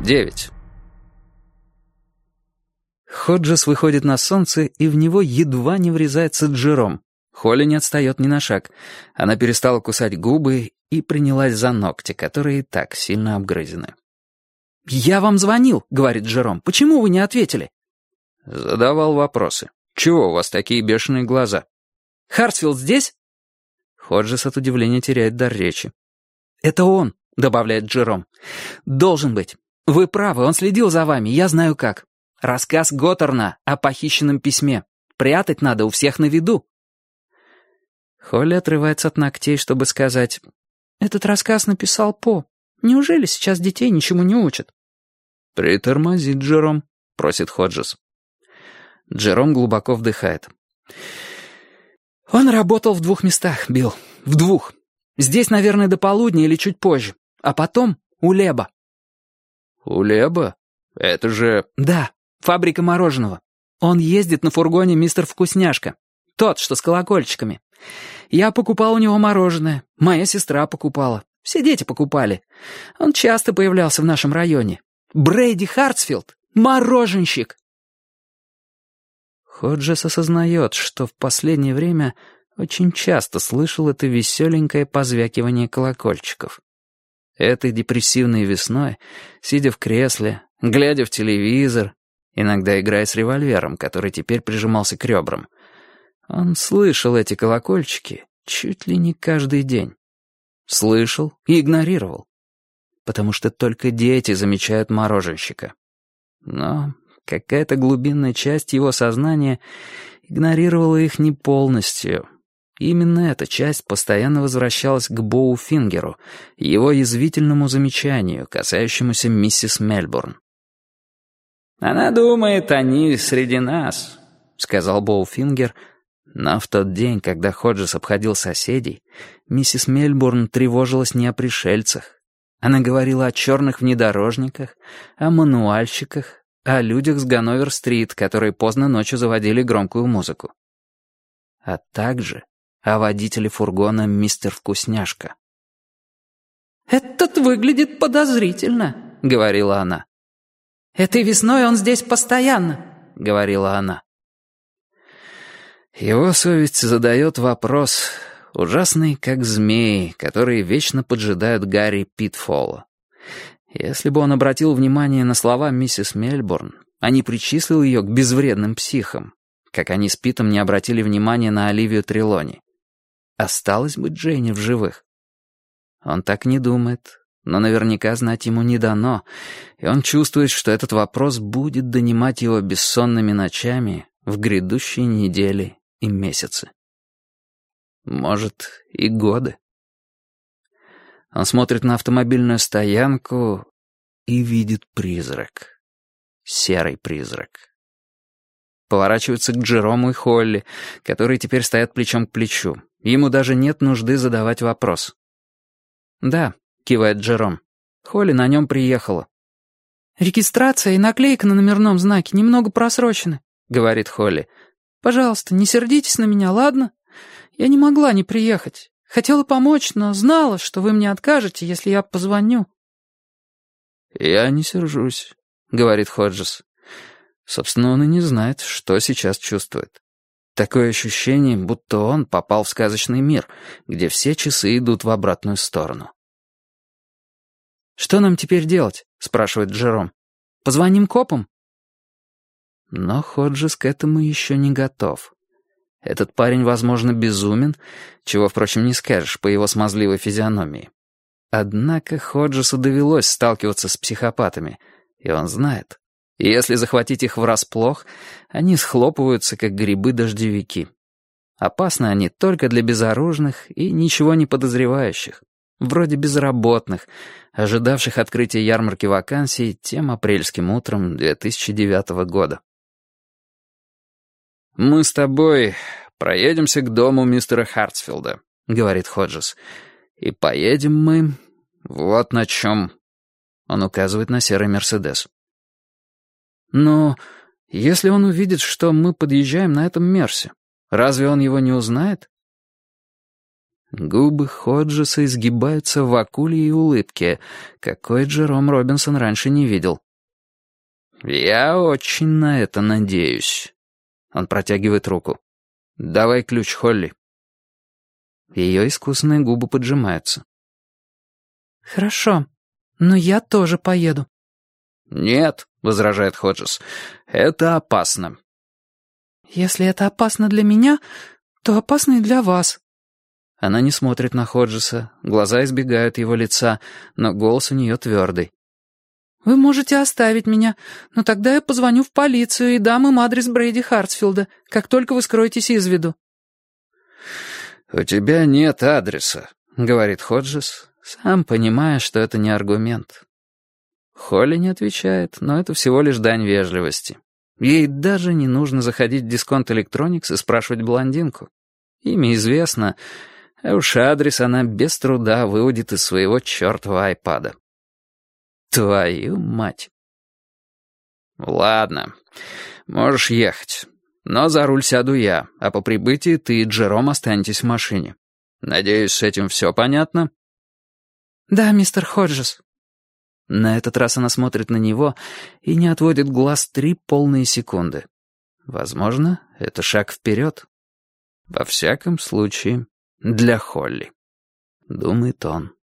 9. Ходжес выходит на солнце, и в него едва не врезается Джером. Холли не отстает ни на шаг. Она перестала кусать губы и принялась за ногти, которые и так сильно обгрызены. «Я вам звонил», — говорит Джером. «Почему вы не ответили?» Задавал вопросы. «Чего у вас такие бешеные глаза?» «Хартфилд здесь?» Ходжес от удивления теряет дар речи. «Это он», — добавляет Джером. «Должен быть. Вы правы, он следил за вами, я знаю как. Рассказ Готтерна о похищенном письме. Прятать надо у всех на виду». Холли отрывается от ногтей, чтобы сказать: «Этот рассказ написал По. Неужели сейчас детей ничему не учат?» «Притормози, Джером», — просит Ходжес. Джером глубоко вдыхает. «Он работал в 2 местах, Билл. В 2. Здесь, наверное, до полудня или чуть позже. А потом у Леба». «У Леба? Это же...» «Да, фабрика мороженого. Он ездит на фургоне «Мистер Вкусняшка». Тот, что с колокольчиками. Я покупал у него мороженое. Моя сестра покупала. Все дети покупали. Он часто появлялся в нашем районе. Брейди Хартфилд. Мороженщик!» Ходжес осознает, что в последнее время очень часто слышал это веселенькое позвякивание колокольчиков. Этой депрессивной весной, сидя в кресле, глядя в телевизор, иногда играя с револьвером, который теперь прижимался к ребрам, он слышал эти колокольчики чуть ли не каждый день. Слышал и игнорировал. Потому что только дети замечают мороженщика. Но какая-то глубинная часть его сознания игнорировала их не полностью. Именно эта часть постоянно возвращалась к Боу Фингеру, его язвительному замечанию, касающемуся миссис Мельбурн. «Она думает, они среди нас», — сказал Боу Фингер, но в тот день, когда Ходжес обходил соседей, миссис Мельбурн тревожилась не о пришельцах. Она говорила о черных внедорожниках, о мануальщиках, о людях с Ганновер-стрит, которые поздно ночью заводили громкую музыку. А также о водителе фургона «Мистер Вкусняшка». «Этот выглядит подозрительно», — говорила она. «Этой весной он здесь постоянно», — говорила она. Его совесть задает вопрос, ужасный, как змеи, которые вечно поджидают Гарри Питфолла. Если бы он обратил внимание на слова миссис Мельбурн, а не причислил ее к безвредным психам, как они с Питом не обратили внимания на Оливию Трелони, осталась бы Джейни в живых? Он так не думает, но наверняка знать ему не дано, и он чувствует, что этот вопрос будет донимать его бессонными ночами в грядущие недели и месяцы. Может, и годы. Он смотрит на автомобильную стоянку и видит призрак. Серый призрак. Поворачивается к Джерому и Холли, которые теперь стоят плечом к плечу. Ему даже нет нужды задавать вопрос. «Да», — кивает Джером, — «Холли на нем приехала». «Регистрация и наклейка на номерном знаке немного просрочены», — говорит Холли. «Пожалуйста, не сердитесь на меня, ладно? Я не могла не приехать. Хотела помочь, но знала, что вы мне откажете, если я позвоню». «Я не сержусь», — говорит Ходжес. Собственно, он и не знает, что сейчас чувствует. Такое ощущение, будто он попал в сказочный мир, где все часы идут в обратную сторону. «Что нам теперь делать?» — спрашивает Джером. «Позвоним копам?» Но Ходжес к этому еще не готов. Этот парень, возможно, безумен, чего, впрочем, не скажешь по его смазливой физиономии. Однако Ходжесу довелось сталкиваться с психопатами, и он знает. Если захватить их врасплох, они схлопываются, как грибы-дождевики. Опасны они только для безоружных и ничего не подозревающих, вроде безработных, ожидавших открытия ярмарки вакансий тем апрельским утром 2009 года. «Мы с тобой проедемся к дому мистера Хартфилда», — говорит Ходжес. «И поедем мы вот на чем». Он указывает на серый «Мерседес». «Но если он увидит, что мы подъезжаем на этом Мерсе, разве он его не узнает?» Губы Ходжеса изгибаются в акульей улыбке, какой Джером Робинсон раньше не видел. «Я очень на это надеюсь». Он протягивает руку. «Давай ключ, Холли». Ее искусные губы поджимаются. «Хорошо, но я тоже поеду». «Нет», — возражает Ходжес, — «это опасно». «Если это опасно для меня, то опасно и для вас». Она не смотрит на Ходжеса, глаза избегают его лица, но голос у нее твердый. «Вы можете оставить меня, но тогда я позвоню в полицию и дам им адрес Брейди Хартсфилда, как только вы скроетесь из виду». «У тебя нет адреса», — говорит Ходжес, сам понимая, что это не аргумент. Холли не отвечает, но это всего лишь дань вежливости. Ей даже не нужно заходить в Дисконт Электроникс и спрашивать блондинку. Имя известно, а уж адрес она без труда выводит из своего чертова айпада. Твою мать. Ладно, можешь ехать. Но за руль сяду я, а по прибытии ты и Джером останетесь в машине. Надеюсь, с этим все понятно? «Да, мистер Ходжес». На этот раз она смотрит на него и не отводит глаз 3 полные секунды. Возможно, это шаг вперед. Во всяком случае, для Холли, думает он.